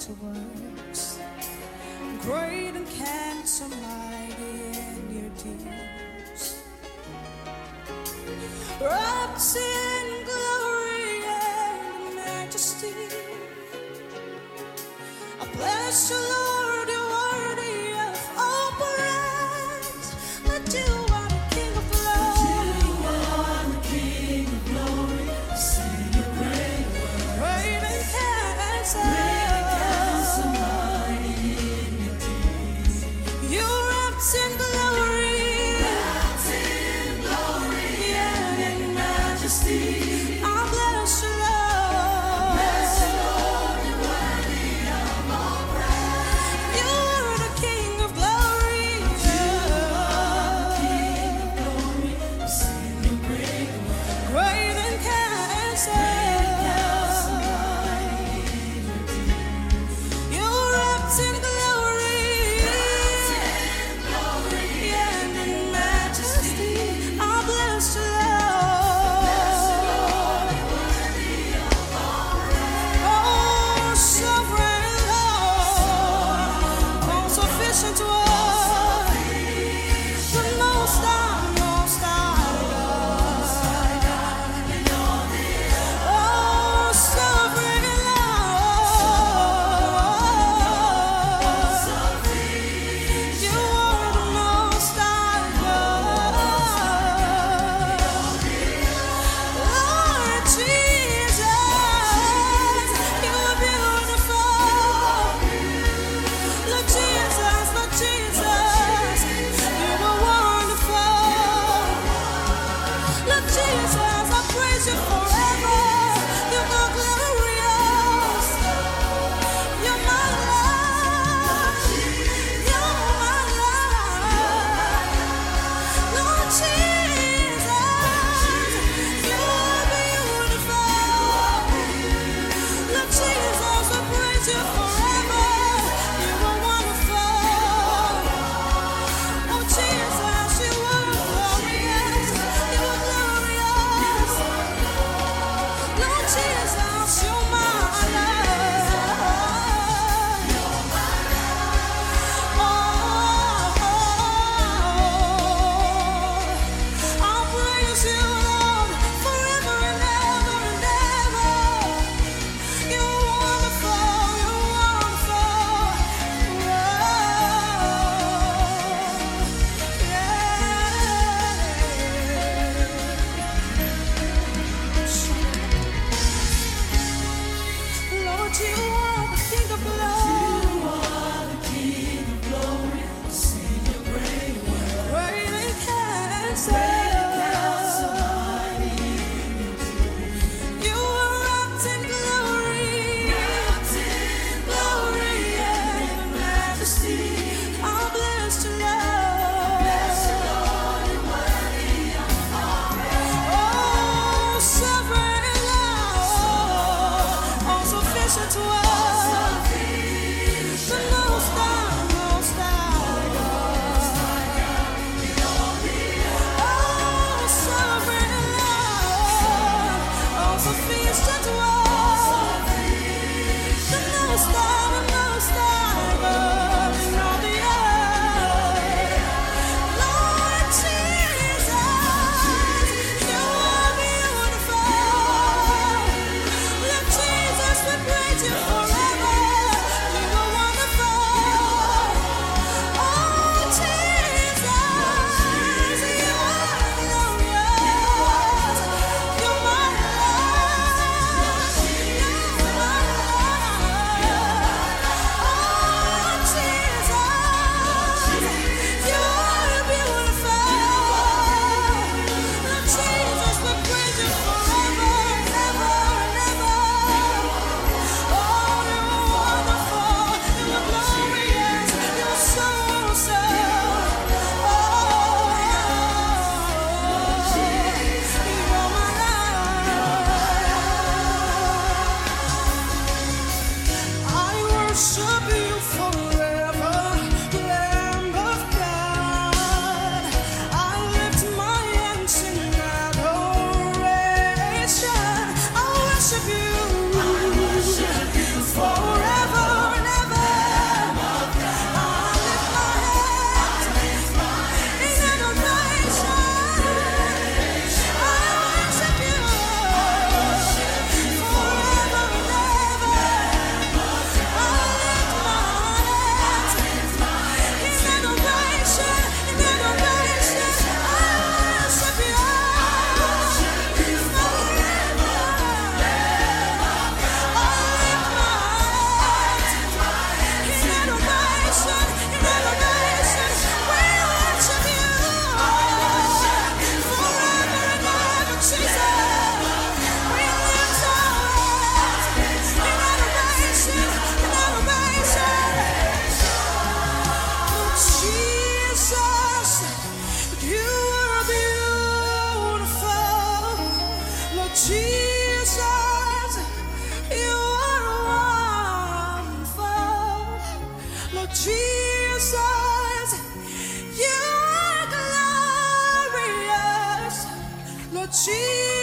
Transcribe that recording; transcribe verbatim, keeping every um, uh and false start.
mighty works, great and cancer mighty in your deeds. Wrapped in glory and majesty, I bless you, Lord, you're worthy of all praise. That you are the King of glory. You are the King of glory. Sing your great word. Great and cancer. Great cancer mighty in your deeds. You're wrapped in glory. Wrapped in glory and in majesty. I bless you, Lord. Bless you, Lord, you're worthy of all praise. You're the King of glory. You are the King of glory. Sing your great word. Great and cancer. You're wrapped in glory. Wrapped in glory and in majesty. I bless you, Lord. Oh, sovereign Lord, all sufficient one, the most high, most high God. Oh, sovereign Lord, you are the most high God. Lord Jesus, you are beautiful. Lord Jesus, Lord Jesus, you are wonderful. Lord Jesus, I praise you forever. You are glorious. You're my life. You're my life. Lord Jesus, you are beautiful. Lord Jesus, I praise you forever. You are wonderful. Oh Jesus, you are glorious. You are glorious. Lord Jesus, you're my life. Oh, I'll praise you, Lord, forever and ever and ever. You're wonderful, you're wonderful. Yeah. Lord, you are the King of glory. You are the King of glory. Sing your great word. Great and cancer. You are wrapped in glory. Wrapped in glory and majesty. I bless you, Lord. Bless you, Lord, you're worthy of all praise. Oh, sovereign Lord, all sufficient one, the most high, most high God. Oh, sovereign Lord, all sufficient one, the most high, the most high God in all the earth. Lord Jesus, you are beautiful. Lord Jesus, we praise you for Lord Jesus, you are glorious. Lord Jesus.